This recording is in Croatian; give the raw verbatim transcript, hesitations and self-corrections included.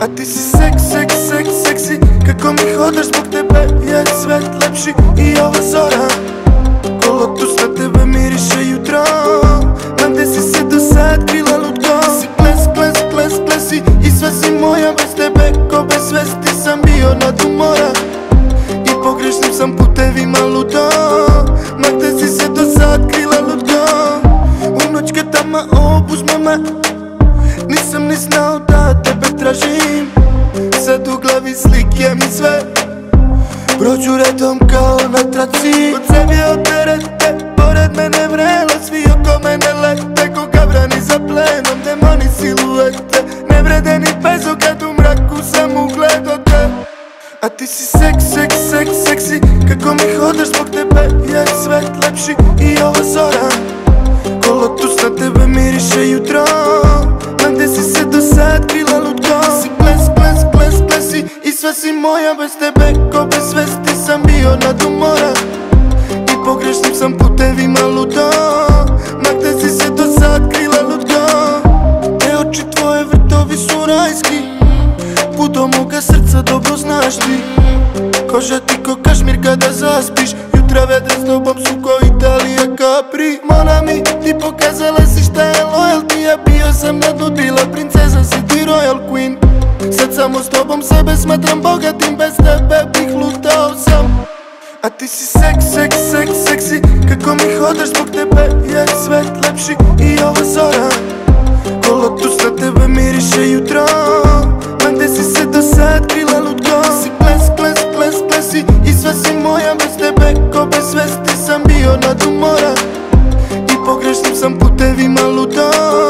A ti si seks, seks, seks, seksi. Kako mi hodaš, zbog tebe je svet lepši. I ova zora kolotus na tebe miriše jutro. Znam gde si se do sad krila lutko. Si ples, ples, ples, plesi. I sve si moja, bez tebe ko bez svesti sam bio nad umora. I pogrešnim sam putevima ludo. Ma gde si se do sad krila lutko. U noć kad tama obuzme me, nisam ni znao da tebe tražim. Sad u glavi slike mi sve prođu redom kao na traci. Od sebe oterete, pored mene vrelo. Svi oko mene lete, ko gavrani za plenom. Demoni siluete, ne vrede ni pezo kad u mraku sam ugledao te. A ti si seks, seks, seks, seksi. Kako mi hodaš, zbog tebe je svet lepši. I ova zora kolotus na tebe miriše jutro. Znam gde si se do sad krila lutko. Si ples, ples, ples, plesi. I sve si moja, bez tebe ko bez svesti sam bio nad umora. I pogrešnim sam putevima ludo. Ma gde si se do sad krila lutko. Te oči tvoje vrtovi su rajski. Put do moga srca dobro znaš ti. Koža ti ko kašmir kada zaspiš. Jutra vedre s tobom su ko Italija Capri. Mona mi, ti pokazala si šta je loyalty. Ja bio sam nadudila, princeza si ti royal queen. Sad samo s tobom sebe smatram bogatim. Bez tebe bih lutao sam. A ti si seks, seks, seks, seksi. Kako mi hodaš, zbog tebe je svet lepši. I ova zora kolotus na tebe miriše jutro. Ma gde si se do sad krila lutko. Si ples, ples, ples, plesi. I sve si moja, bez tebe ko bez svesti sam bio nad umora. I pogrešnim sam putevima ludo.